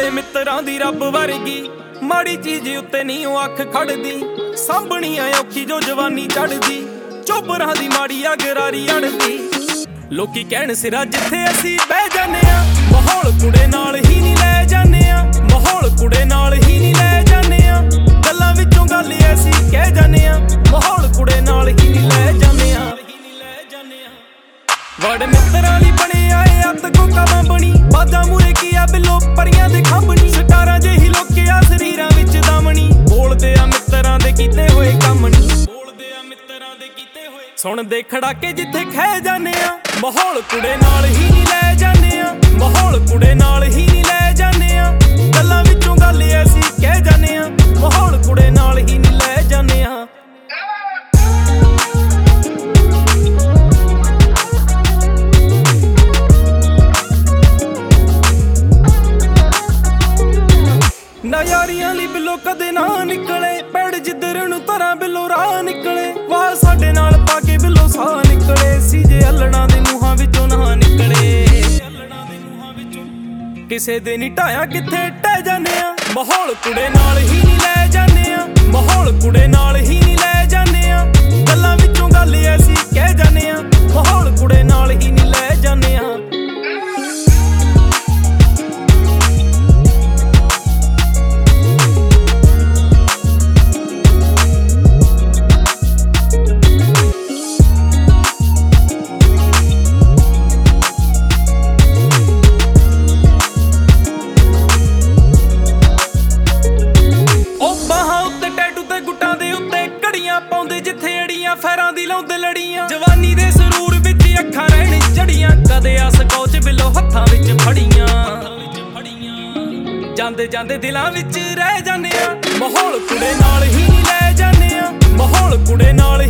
ਕੁੜੇ ਮਿੱਤਰਾਂ ਦੀ ਰੱਬ ਵਰਗੀ, ਮਾੜੀ ਚੀਜ਼ ਉੱਤੇ ਨਹੀਂ ਉਹ ਅੱਖ ਖੜਦੀ। ਸਾਂਭਣੀ ਆ ਔਖੀ ਜੋ ਜਵਾਨੀ ਚੜਦੀ, ਚੋਬਰਾਂ ਦੀ ਮਾੜੀ ਆ ਗਰਾਰੀ ਅੜਦੀ। ਲੋਕੀ ਕਹਿਣ ਸਿਰਾ ਜਿੱਥੇ ਅਸੀਂ ਬਹਿ ਜਾਂਦੇ ਆ, ਮਾਹੌਲ ਕੁੜੇ ਨਾਲ ਹੀ ਨਹੀਂ ਲੈ ਜਾਂਦੇ ਆ, ਮਾਹੌਲ ਕੁੜੇ ਨਾਲ ਹੀ ਨਹੀਂ ਲੈ ਜਾਂਦੇ ਆ। ਗੱਲਾਂ ਵਿੱਚੋਂ ਗੱਲ ਐਸੀ ਕਹਿ ਜਾਂਦੇ ਆ, ਮਾਹੌਲ ਕੁੜੇ ਨਾਲ ਹੀ ਨਹੀਂ ਲੈ ਜਾਂਦੇ ਆ। ਵੜ ਮਿੱਤਰਾਂ ਲਈ ਬਣਿਆ ਏ ਅੱਤ ਕੋਕਾ ਬੰਬਣੀ, ਬਾਜਾਂ ਮੂਰੇ ਕੀ ਆ ਬਿੱਲੋ ਪਰੀਆਂ ਦੇ ਖੰਭਣੀ। ਸਟਾਰਾਂ ਜਿਹੀ ਲੋਕਿਆ ਸਰੀਰਾਂ ਵਿੱਚ ਦਮਣੀ, ਬੋਲਦੇ ਆ ਮਿੱਤਰਾਂ ਦੇ ਕੀਤੇ ਹੋਏ ਕੰਮ ਨੀ, ਬੋਲਦੇ ਆ ਮਿੱਤਰਾਂ ਦੇ ਕੀਤੇ ਹੋਏ। ਸੁਣਦੇ ਖੜਾਕੇ ਜਿੱਥੇ ਖਹਿ ਜਾਂਦੇ ਆ, ਮਾਹੌਲ ਕੁੜੇ ਨਾਲ ਹੀ ਨਹੀਂ ਲੈ ਜਾਂਦੇ ਆ, ਮਾਹੌਲ ਕੁੜੇ ਨਾਲ ਹੀ ਨਹੀਂ ਲੈ ਜਾਂਦੇ ਆ। ਗੱਲਾਂ ਵਿੱਚੋਂ ਗੱਲ ਐਸੀ ਕਹਿ ਜਾਂਦੇ ਆ, ਮਾਹੌਲ ਕੁੜੇ ਨਾਲ ਹੀ ਨਹੀਂ ਲੈ ਜਾਂਦੇ ਆ। ਨਾ ਯਾਰੀਆਂ ਲਈ ਬਿੱਲੋ ਕਦੇ ਨਾ ਨਿਕਲੇ, ਪੈੜ ਜਿੱਧਰ ਨੂੰ ਤਰਾਂ ਬਿੱਲੋ ਰਾਹ ਨਿਕਲੇ। ਵਾਹ ਸਾਡੇ ਨਾਲ ਪਾ ਕੇ ਬਿੱਲੋ ਸਾਹ ਨਿਕਲੇ, ਸੀ ਜੇ ਅਲੜਾਂ ਦੇ ਮੂੰਹਾਂ ਵਿੱਚੋਂ ਨਾ ਨਿਕਲੇ। ਕਿਸੇ ਦੇ ਨੀ ਢਾਇਆ ਕਿੱਥੇ ਟਹਿ ਜਾਂਦੇ ਆ, ਮਾਹੌਲ ਕੁੜੇ ਨਾਲ ਹੀ ਨਹੀਂ ਲੈ ਜਾਂਦੇ ਆ, ਮਾਹੌਲ ਕੁੜੇ ਨਾਲ ਹੀ ਨਹੀਂ ਲੈ ਜਾਂਦੇ ਆ। ਗੱਲਾਂ ਵਿੱਚੋਂ ਗੱਲ ਐਸੀ ਕਹਿ ਜਾਂਦੇ ਆ, ਮਾਹੌਲ ਕੁੜੇ ਨਾਲ ਹੀ ਨਹੀਂ ਲੈ ਜਾਂਦੇ ਆ। ਪਾਉਂਦੇ ਜਿੱਥੇ ਅੜੀਆਂ ਫੈਰਾਂ ਦੀ ਲਾਉਂਦੇ ਲੜੀਆਂ, ਜਵਾਨੀ ਦੇ ਸਰੂਰ ਵਿੱਚ ਅੱਖਾਂ ਰਹਿਣ ਚੜੀਆਂ। ਕਦੇ ਆ ਸਕੋਚ ਬਿੱਲੋ ਹੱਥਾਂ ਵਿੱਚ ਫੜੀਆਂ, ਜਾਂਦੇ ਜਾਂਦੇ ਦਿਲਾਂ ਵਿੱਚ ਰਹਿ ਜਾਂਦੇ ਆ, ਮਾਹੌਲ ਕੁੜੇ ਨਾਲ ਹੀ ਨਹੀਂ ਲੈ ਜਾਂਦੇ ਆ, ਮਾਹੌਲ ਕੁੜੇ ਨਾਲ